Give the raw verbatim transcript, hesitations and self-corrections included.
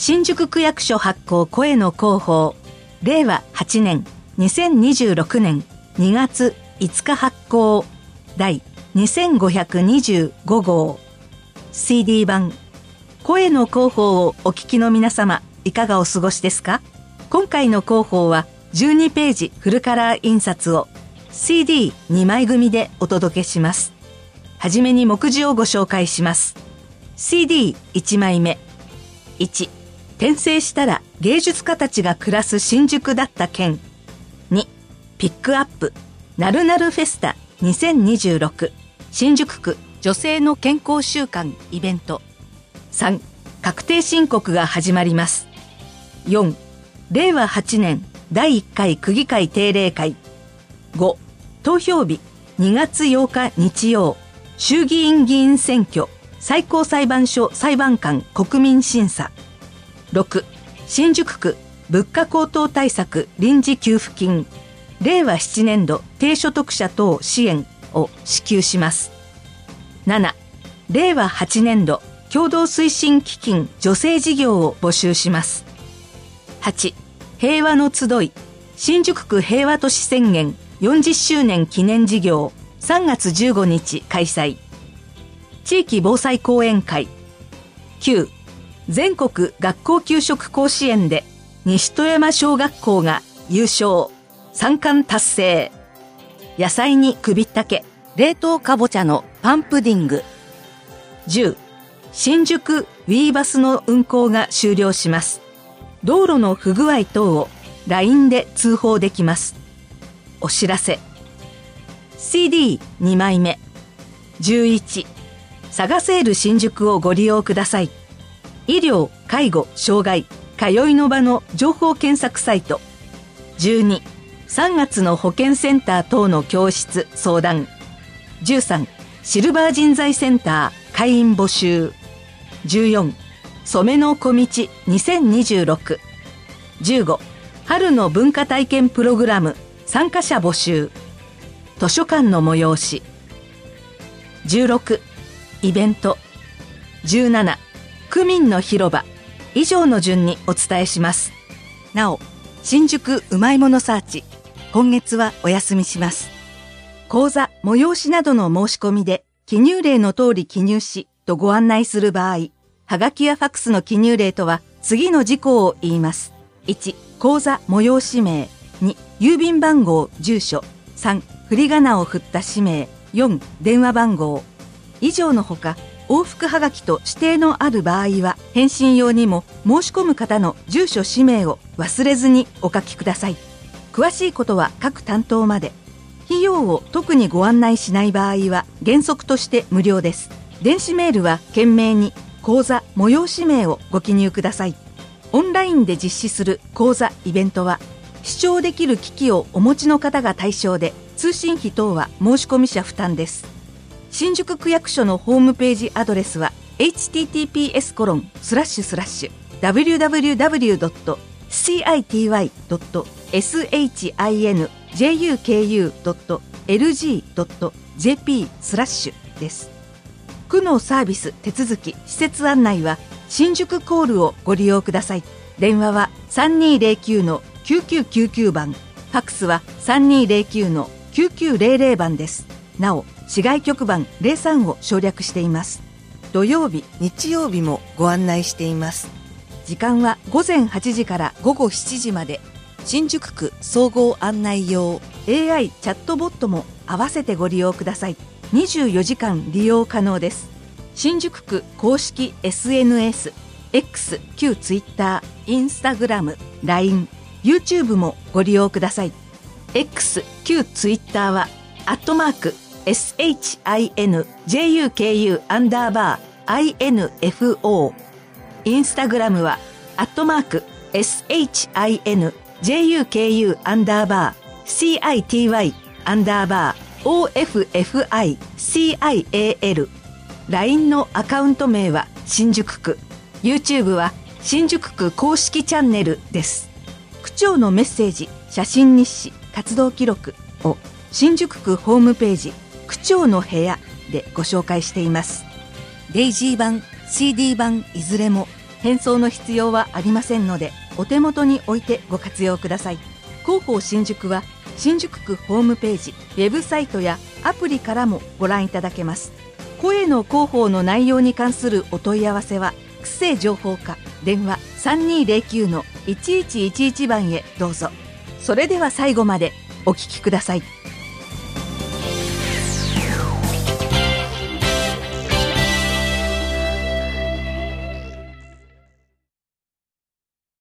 新宿区役所発行声の広報れいわはちねんにせんにじゅうろくねんにがついつか発行第にせんごひゃくにじゅうごごう シーディー 版声の広報をお聞きの皆様、いかがお過ごしですか？今回の広報はじゅうにページフルカラー印刷を シーディーに 枚組でお届けします。はじめに目次をご紹介します。シーディーいち 枚目。いち、転生したら芸術家たちが暮らす新宿だった件。に、ピックアップなるなるフェスタにせんにじゅうろく新宿区女性の健康週間イベント。さん、確定申告が始まります。よん、れいわはちねんだいいっかい区議会定例会。ご、投票日にがつようか日曜衆議院議員選挙最高裁判所裁判官国民審査。ろく、新宿区物価高騰対策臨時給付金れいわななねんど低所得者等支援を支給します。なな、れいわはちねんど共同推進基金女性事業を募集します。はち、平和の集い新宿区平和都市宣言よんじゅっしゅうねん記念事業さんがつじゅうごにち開催。地域防災講演会。きゅう、全国学校給食甲子園で西戸山小学校が優勝さんかん達成。野菜に首ったけ冷凍かぼちゃのパンプディング。じゅう、新宿ウィーバスの運行が終了します。道路の不具合等を ライン で通報できます。お知らせ。シーディーに 枚目。じゅういち、サガセール新宿をご利用ください。医療、介護、障害、通いの場の情報検索サイト。じゅうに、さんがつの保健センター等の教室相談。じゅうさん、シルバー人材センター会員募集。じゅうよん、染めの小道にせんにじゅうろく。じゅうご、春の文化体験プログラム参加者募集。図書館の催し。じゅうろく、イベント。じゅうなな、区民の広場。以上の順にお伝えします。なお、新宿うまいものサーチ、今月はお休みします。講座、催しなどの申し込みで記入例の通り記入しとご案内する場合、はがきやファックスの記入例とは次の事項を言います。いち、講座催し名。に、郵便番号、住所。さん、振り仮名を振った氏名。よん、電話番号。以上のほか、往復はがきと指定のある場合は、返信用にも申し込む方の住所氏名を忘れずにお書きください。詳しいことは各担当まで。費用を特にご案内しない場合は原則として無料です。電子メールは懸命に講座催し名をご記入ください。オンラインで実施する講座イベントは視聴できる機器をお持ちの方が対象で、通信費等は申し込み者負担です。新宿区役所のホームページアドレスは エイチティーティーピーエスコロンスラッシュスラッシュダブリューダブリューダブリュードットシーアイティーワイドットエスエイチアイエヌジェイユーケーユードットエルジードットジェーピースラッシュです。区のサービス手続き施設案内は新宿コールをご利用ください。電話は さんにーぜろきゅうのきゅうきゅうきゅうきゅう 番、ファックスは さんにーぜろきゅうのきゅうきゅうゼロゼロ 番です。なお、市外局番ゼロさんを省略しています。土曜日、日曜日もご案内しています。時間はごぜんはちじからごごしちじまで。新宿区総合案内用 エーアイ チャットボットも合わせてご利用ください。にじゅうよじかん利用可能です。新宿区公式 エスエヌエス、X、旧 Twitter、Instagram、ライン、YouTube もご利用ください。X、旧 Twitter はアットマーク エスエイチアイエヌジェイユーケーユー アンダーバー アイエヌエフオー。インスタグラムはアットマーク エスエイチアイエヌジェイユーケーユー アンダーバー シーアイティーワイ アンダーバー オーエフエフアイ シーアイエーエル。 ライン のアカウント名は新宿区、 YouTube は新宿区公式チャンネルです。区長のメッセージ、写真日誌、活動記録を新宿区ホームページ区長の部屋でご紹介しています。デイジー版、シーディー 版いずれも返送の必要はありませんので、お手元に置いてご活用ください。広報新宿は新宿区ホームページ、ウェブサイトやアプリからもご覧いただけます。声の広報の内容に関するお問い合わせは区政情報課電話 さんにーぜろきゅうのいちいちいちいち 番へどうぞ。それでは最後までお聞きください。